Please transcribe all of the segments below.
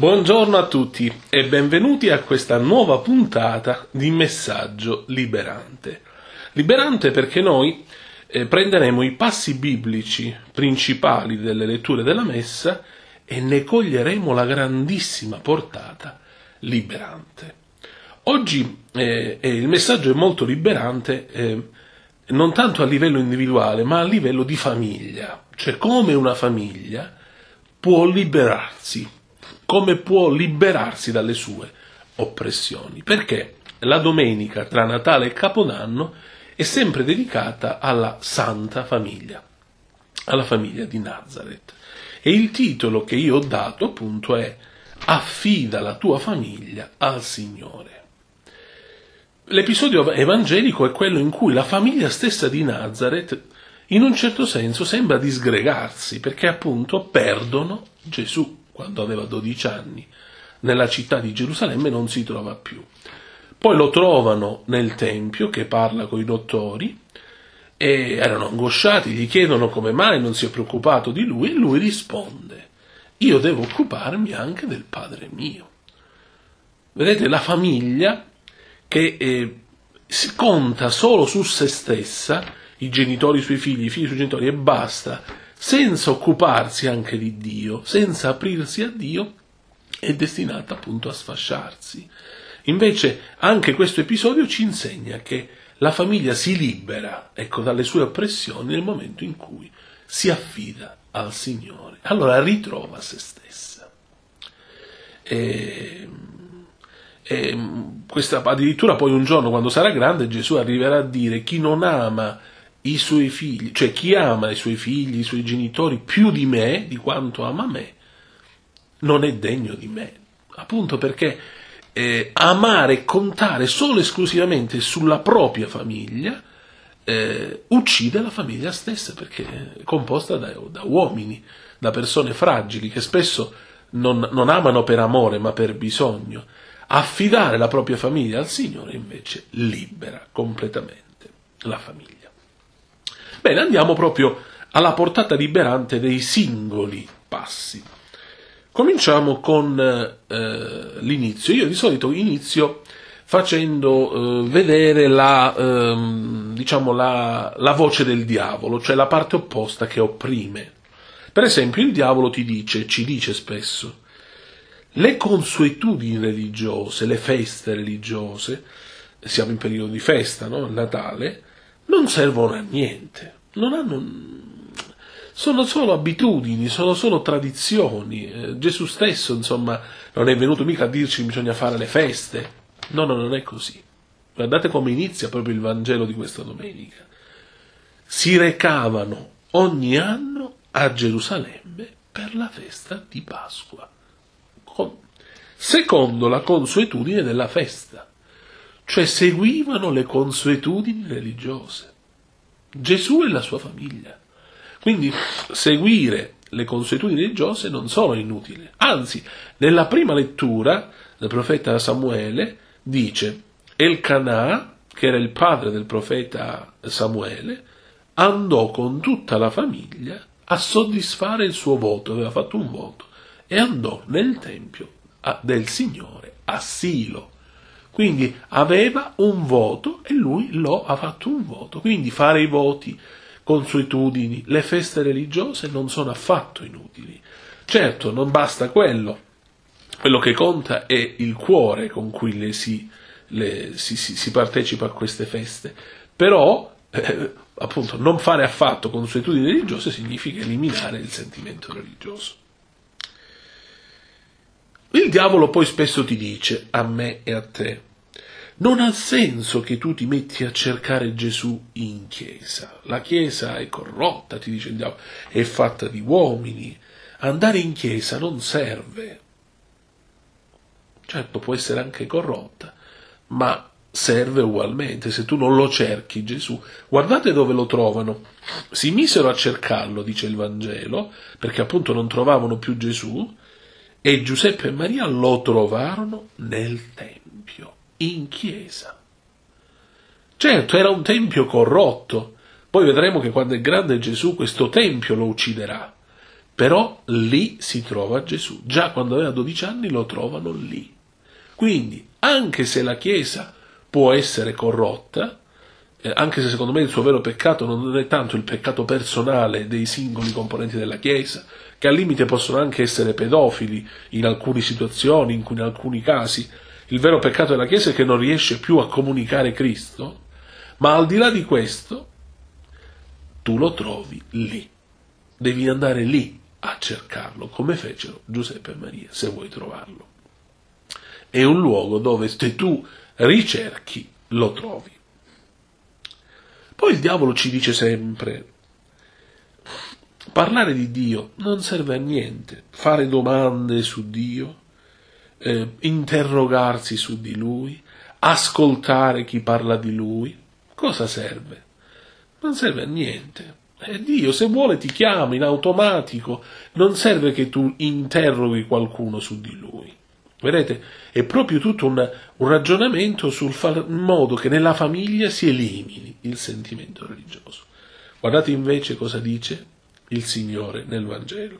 Buongiorno a tutti e benvenuti a questa nuova puntata di Messaggio Liberante. Liberante perché noi prenderemo i passi biblici principali delle letture della Messa e ne coglieremo la grandissima portata liberante. Oggi il messaggio è molto liberante, non tanto a livello individuale, ma a livello di famiglia, cioè come una famiglia può liberarsi. Come può liberarsi dalle sue oppressioni, perché la domenica tra Natale e Capodanno è sempre dedicata alla Santa Famiglia, alla famiglia di Nazareth. E il titolo che io ho dato appunto è Affida la tua famiglia al Signore. L'episodio evangelico è quello in cui la famiglia stessa di Nazareth in un certo senso sembra disgregarsi, perché appunto perdono Gesù. Quando aveva 12 anni, nella città di Gerusalemme non si trova più. Poi lo trovano nel Tempio, che parla coi dottori, e erano angosciati, gli chiedono come mai non si è preoccupato di lui, e lui risponde: io devo occuparmi anche del Padre mio. Vedete, la famiglia che si conta solo su se stessa, i genitori sui figli, i figli sui genitori, e basta, senza occuparsi anche di Dio, senza aprirsi a Dio, è destinata appunto a sfasciarsi. Invece anche questo episodio ci insegna che la famiglia si libera, dalle sue oppressioni nel momento in cui si affida al Signore. Allora ritrova se stessa. Questa addirittura poi un giorno, quando sarà grande, Gesù arriverà a dire: chi non ama i suoi figli, cioè chi ama i suoi figli, i suoi genitori più di me, di quanto ama me, non è degno di me. Appunto perché amare e contare solo e esclusivamente sulla propria famiglia uccide la famiglia stessa, perché è composta da uomini, da persone fragili che spesso non amano per amore ma per bisogno. Affidare la propria famiglia al Signore invece libera completamente la famiglia. Bene, andiamo proprio alla portata liberante dei singoli passi. Cominciamo con l'inizio. Io di solito inizio facendo vedere la voce del diavolo, cioè la parte opposta che opprime. Per esempio, il diavolo ci dice spesso: le consuetudini religiose, le feste religiose, siamo in periodo di festa, no? Il Natale, non servono a niente, sono solo abitudini, sono solo tradizioni. Gesù stesso, insomma, non è venuto mica a dirci che bisogna fare le feste. No, non è così. Guardate come inizia proprio il Vangelo di questa domenica. Si recavano ogni anno a Gerusalemme per la festa di Pasqua, secondo la consuetudine della festa. Cioè seguivano le consuetudini religiose, Gesù e la sua famiglia. Quindi seguire le consuetudini religiose non sono inutili, anzi, nella prima lettura del profeta Samuele dice: Elcanà, che era il padre del profeta Samuele, andò con tutta la famiglia a soddisfare il suo voto, aveva fatto un voto, e andò nel Tempio del Signore a Silo. Quindi aveva un voto e lui ha fatto un voto. Quindi fare i voti, consuetudini, le feste religiose non sono affatto inutili. Certo, non basta quello che conta è il cuore con cui si partecipa a queste feste. Però, appunto, non fare affatto consuetudini religiose significa eliminare il sentimento religioso. Il diavolo poi spesso ti dice, a me e a te: non ha senso che tu ti metti a cercare Gesù in chiesa. La chiesa è corrotta, ti dice il diavolo, è fatta di uomini. Andare in chiesa non serve. Certo, può essere anche corrotta, ma serve ugualmente se tu non lo cerchi Gesù. Guardate dove lo trovano. Si misero a cercarlo, dice il Vangelo, perché appunto non trovavano più Gesù, e Giuseppe e Maria lo trovarono nel Tempio, in chiesa. Certo, era un tempio corrotto. Poi vedremo che quando è grande Gesù questo tempio lo ucciderà. Però lì si trova Gesù. Già quando aveva 12 anni lo trovano lì. Quindi, anche se la Chiesa può essere corrotta, anche se secondo me il suo vero peccato non è tanto il peccato personale dei singoli componenti della Chiesa, che al limite possono anche essere pedofili in alcune situazioni, in alcuni casi, il vero peccato della Chiesa è che non riesce più a comunicare Cristo, ma al di là di questo, tu lo trovi lì. Devi andare lì a cercarlo, come fecero Giuseppe e Maria, se vuoi trovarlo. È un luogo dove se tu ricerchi, lo trovi. Poi il diavolo ci dice sempre: parlare di Dio non serve a niente, fare domande su Dio, interrogarsi su di Lui, ascoltare chi parla di Lui, cosa serve? Non serve a niente. Dio, se vuole, ti chiama in automatico, non serve che tu interroghi qualcuno su di Lui. Vedete, è proprio tutto un ragionamento sul fare in modo che nella famiglia si elimini il sentimento religioso. Guardate invece cosa dice il Signore nel Vangelo.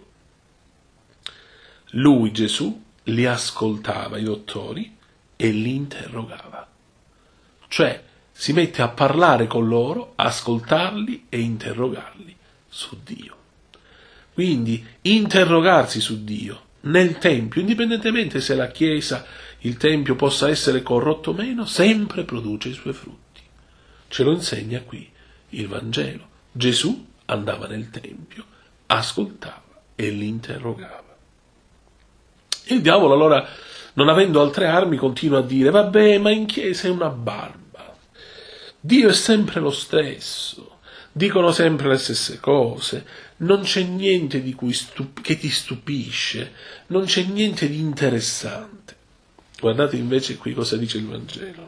Lui, Gesù, li ascoltava, i dottori, e li interrogava. Cioè, si mette a parlare con loro, ascoltarli e interrogarli su Dio. Quindi, interrogarsi su Dio nel Tempio, indipendentemente se la Chiesa, il Tempio possa essere corrotto o meno, sempre produce i suoi frutti. Ce lo insegna qui il Vangelo. Gesù andava nel Tempio, ascoltava e li interrogava. Il diavolo allora, non avendo altre armi, continua a dire: vabbè, ma in Chiesa è una barba. Dio è sempre lo stesso, dicono sempre le stesse cose, non c'è niente di cui che ti stupisce, non c'è niente di interessante. Guardate invece qui cosa dice il Vangelo.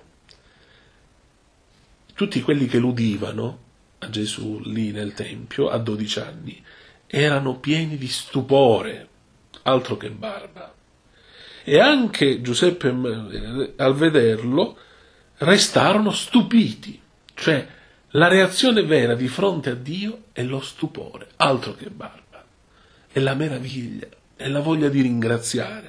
Tutti quelli che l'udivano a Gesù lì nel Tempio a 12 anni erano pieni di stupore, altro che barba. E anche Giuseppe al vederlo restarono stupiti, cioè la reazione vera di fronte a Dio è lo stupore, altro che barba, è la meraviglia, è la voglia di ringraziare.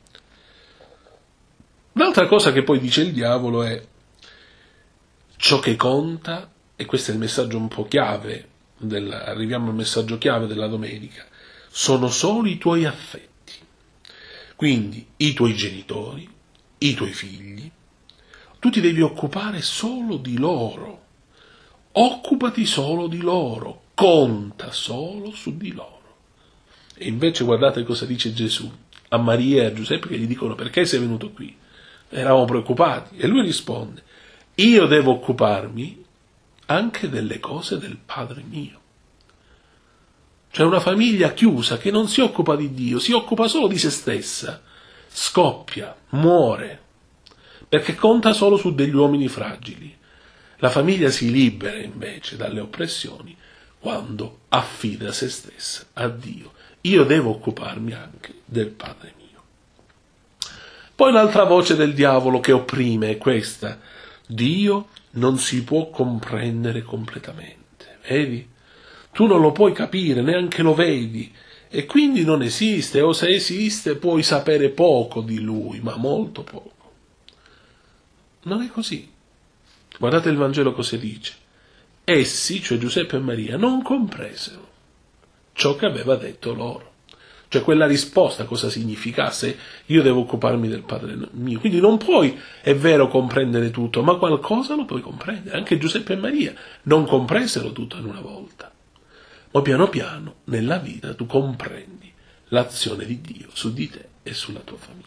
Un'altra cosa che poi dice il diavolo è: ciò che conta, e questo è il messaggio un po' chiave, arriviamo al messaggio chiave della domenica, sono solo i tuoi affetti. Quindi i tuoi genitori, i tuoi figli, tu ti devi occupare solo di loro, occupati solo di loro, conta solo su di loro. E invece guardate cosa dice Gesù a Maria e a Giuseppe, che gli dicono: perché sei venuto qui? Eravamo preoccupati. E lui risponde: io devo occuparmi anche delle cose del Padre mio. Cioè una famiglia chiusa che non si occupa di Dio, si occupa solo di se stessa, scoppia, muore, perché conta solo su degli uomini fragili. La famiglia si libera invece dalle oppressioni quando affida se stessa a Dio. Io devo occuparmi anche del Padre mio. Poi un'altra voce del diavolo che opprime è questa: Dio non si può comprendere completamente, vedi? Tu non lo puoi capire, neanche lo vedi, e quindi non esiste, o se esiste puoi sapere poco di lui, ma molto poco. Non è così. Guardate il Vangelo cosa dice. Essi, cioè Giuseppe e Maria, non compresero ciò che aveva detto loro. Cioè quella risposta cosa significasse: io devo occuparmi del Padre mio. Quindi non puoi, è vero, comprendere tutto, ma qualcosa lo puoi comprendere. Anche Giuseppe e Maria non compresero tutto in una volta. Ma piano piano nella vita tu comprendi l'azione di Dio su di te e sulla tua famiglia.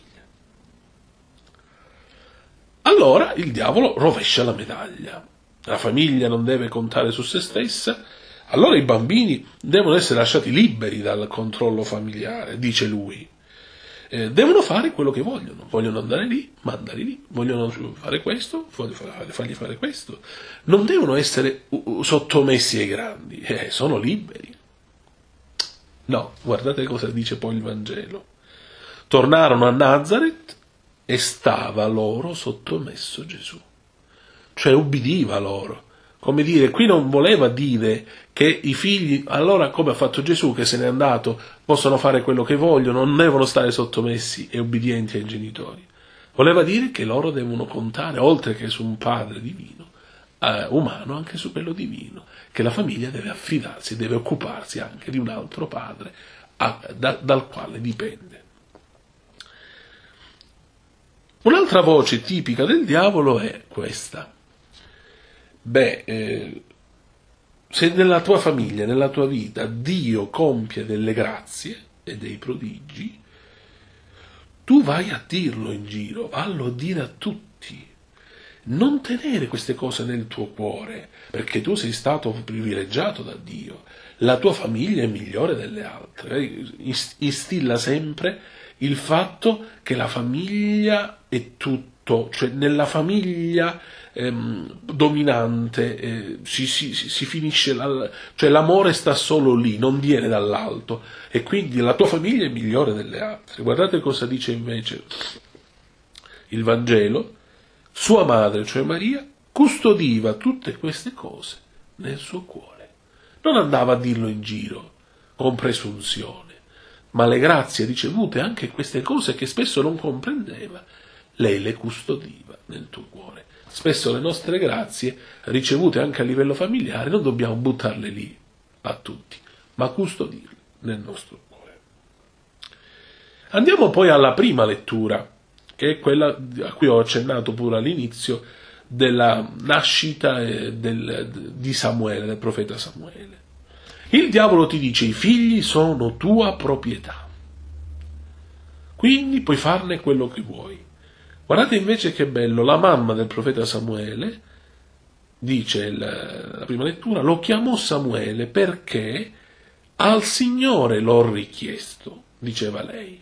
Allora il diavolo rovescia la medaglia. La famiglia non deve contare su se stessa, allora i bambini devono essere lasciati liberi dal controllo familiare, dice lui. Devono fare quello che vogliono andare lì, mandali lì, vogliono fare questo, fargli fare questo. Non devono essere sottomessi ai grandi, sono liberi. No, guardate cosa dice poi il Vangelo. Tornarono a Nazaret e stava loro sottomesso Gesù, cioè ubbidiva loro, Come dire, qui non voleva dire che i figli, allora come ha fatto Gesù che se n'è andato, possono fare quello che vogliono, non devono stare sottomessi e obbedienti ai genitori. Voleva dire che loro devono contare, oltre che su un padre divino, umano, anche su quello divino, che la famiglia deve affidarsi, deve occuparsi anche di un altro padre dal quale dipende. Un'altra voce tipica del diavolo è questa. Se nella tua famiglia, nella tua vita, Dio compie delle grazie e dei prodigi, tu vai a dirlo in giro, vallo a dire a tutti. Non tenere queste cose nel tuo cuore, perché tu sei stato privilegiato da Dio. La tua famiglia è migliore delle altre. Instilla sempre il fatto che la famiglia è tutto, cioè nella famiglia dominante si finisce, cioè l'amore sta solo lì, non viene dall'alto, e quindi la tua famiglia è migliore delle altre. Guardate cosa dice invece il Vangelo. Sua madre, cioè Maria, custodiva tutte queste cose nel suo cuore. Non andava a dirlo in giro con presunzione, ma le grazie ricevute, anche queste cose che spesso non comprendeva, lei le custodiva nel tuo cuore. Spesso le nostre grazie, ricevute anche a livello familiare, non dobbiamo buttarle lì a tutti, ma custodirle nel nostro cuore. Andiamo poi alla prima lettura, che è quella a cui ho accennato pure all'inizio, della nascita di Samuele, del profeta Samuele. Il diavolo ti dice: i figli sono tua proprietà, quindi puoi farne quello che vuoi. Guardate invece che bello, la mamma del profeta Samuele, dice la prima lettura, lo chiamò Samuele perché al Signore l'ho richiesto, diceva lei.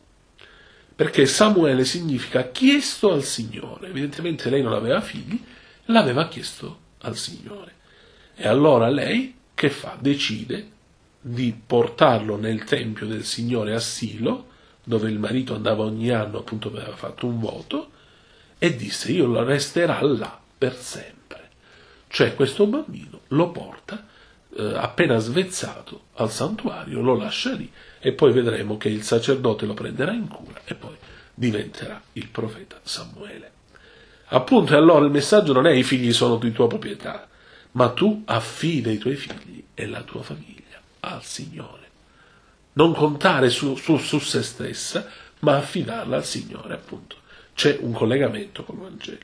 Perché Samuele significa chiesto al Signore. Evidentemente lei non aveva figli, l'aveva chiesto al Signore. E allora lei che fa? Decide di portarlo nel tempio del Signore a Silo, dove il marito andava ogni anno, appunto aveva fatto un voto, e disse: io lo resterà là per sempre. Cioè questo bambino lo porta appena svezzato al santuario, lo lascia lì, e poi vedremo che il sacerdote lo prenderà in cura e poi diventerà il profeta Samuele. Appunto, e allora il messaggio non è: i figli sono di tua proprietà, ma tu affida i tuoi figli e la tua famiglia al Signore. Non contare su se stessa, ma affidarla al Signore, appunto. C'è un collegamento col Vangelo.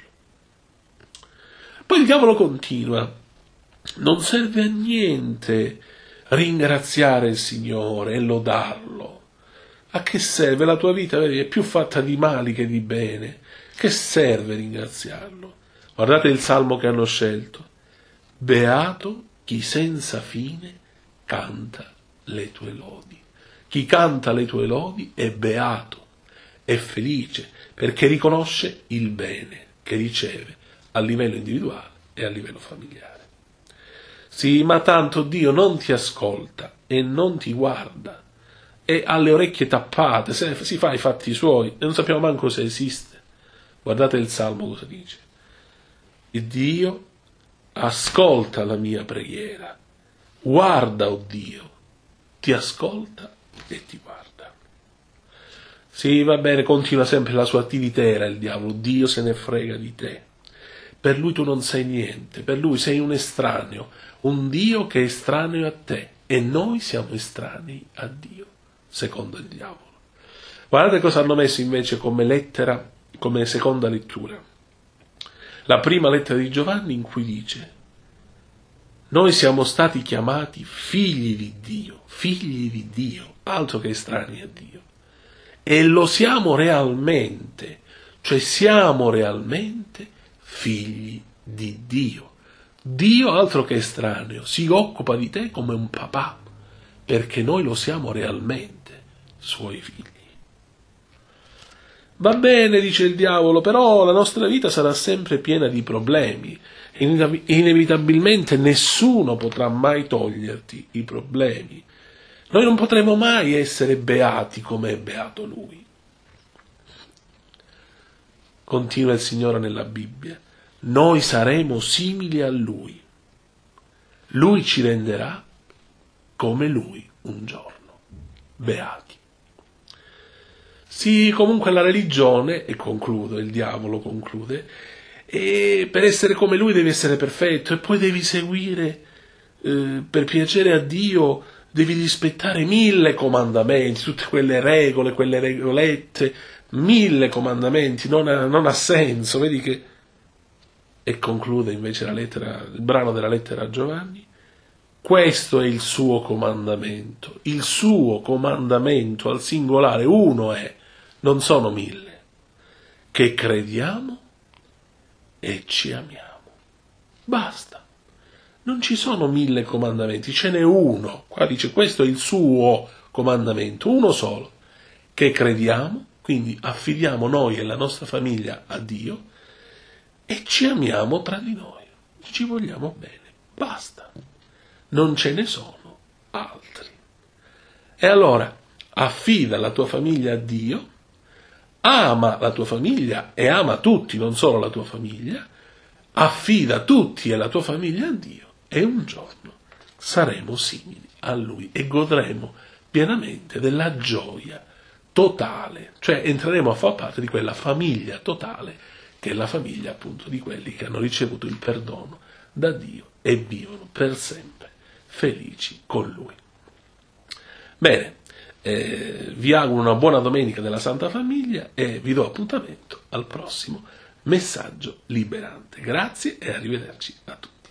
Poi il diavolo continua: non serve a niente ringraziare il Signore e lodarlo. A che serve? La tua vita è più fatta di mali che di bene. Che serve ringraziarlo? Guardate il salmo che hanno scelto: beato chi senza fine canta le tue lodi. Chi canta le tue lodi è beato, è felice, perché riconosce il bene che riceve a livello individuale e a livello familiare. Sì, ma tanto Dio non ti ascolta e non ti guarda, e ha le orecchie tappate, si fa i fatti suoi e non sappiamo manco se esiste. Guardate il salmo cosa dice: il Dio ascolta la mia preghiera, guarda, oh Dio, ti ascolta e ti guarda. Sì, va bene, continua sempre la sua tiritera il diavolo: Dio se ne frega di te, per lui tu non sei niente, per lui sei un estraneo, un Dio che è estraneo a te, e noi siamo estranei a Dio, secondo il diavolo. Guardate cosa hanno messo invece come lettera, come seconda lettura. La prima lettera di Giovanni, in cui dice: noi siamo stati chiamati figli di Dio, altro che estranei a Dio. E lo siamo realmente, cioè siamo realmente figli di Dio. Dio, altro che estraneo, si occupa di te come un papà, perché noi lo siamo realmente, suoi figli. Va bene, dice il diavolo, però la nostra vita sarà sempre piena di problemi. Inevitabilmente nessuno potrà mai toglierti i problemi. Noi non potremo mai essere beati come è beato Lui. Continua il Signore nella Bibbia: noi saremo simili a Lui, Lui ci renderà come Lui un giorno. Beati. Sì, comunque la religione, e concludo, il diavolo conclude, e per essere come Lui devi essere perfetto e poi devi seguire, per piacere a Dio, devi rispettare 1000 comandamenti, tutte quelle regole, quelle regolette, 1000 comandamenti, non ha senso, vedi che... E conclude invece il brano della lettera a Giovanni. Questo è il suo comandamento al singolare, uno è, non sono 1000, che crediamo e ci amiamo. Basta, non ci sono 1000 comandamenti, ce n'è uno. Qua dice questo è il suo comandamento, uno solo, che crediamo, quindi affidiamo noi e la nostra famiglia a Dio e ci amiamo tra di noi, ci vogliamo bene, basta. Non ce ne sono altri. E allora affida la tua famiglia a Dio, ama la tua famiglia e ama tutti, non solo la tua famiglia, affida tutti e la tua famiglia a Dio e un giorno saremo simili a Lui e godremo pienamente della gioia totale, cioè entreremo a far parte di quella famiglia totale che è la famiglia appunto di quelli che hanno ricevuto il perdono da Dio e vivono per sempre felici con Lui. Bene, vi auguro una buona domenica della Santa Famiglia e vi do appuntamento al prossimo messaggio liberante. Grazie e arrivederci a tutti.